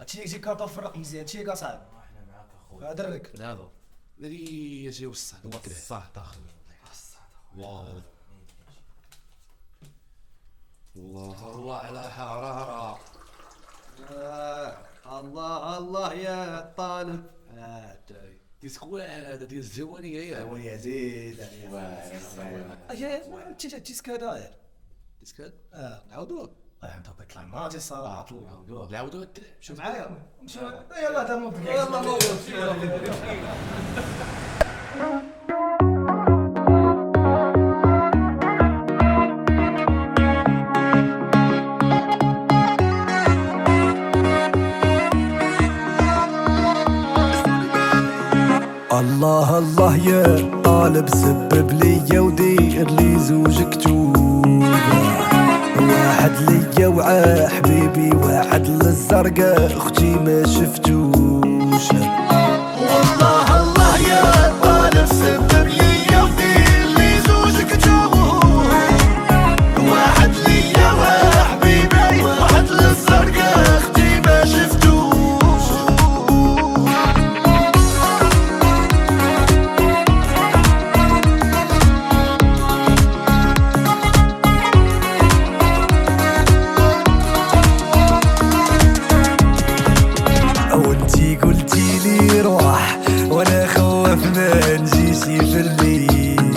هادشي كارطة فرق مزيان، هادشي كاصعب. احنا معاك اخويا. هدرك. هذا اللي يجي وسط صح داخل. الله الله على حرارة. الله الله يا طالب. تيسكوال هذا ديال الزوانية يا ويا زيد اجي تيسك هذا تيسكال نعاودوه. انت بيطلع ماجي الصراحه. نعاودو شوف معايا يلا تنوض يلا نوض. الله الله يا طالب سبب ليا ودير لي زوج كتوبة، واحد ليا وعا حبيبي واحد للزرقاء اختي ما شفتوش. والله الله يا طالب سبب ليا ودير لي زوج كتوبة، واحد ليا وعا حبيبي واحد للزرقاء اختي ما شفتوش. وانتي قلتي لي روح وانا خوف ما نجيشي في الليل،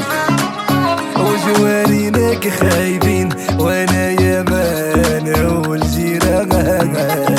وجوارينك خايبين وانا يا مان والجيران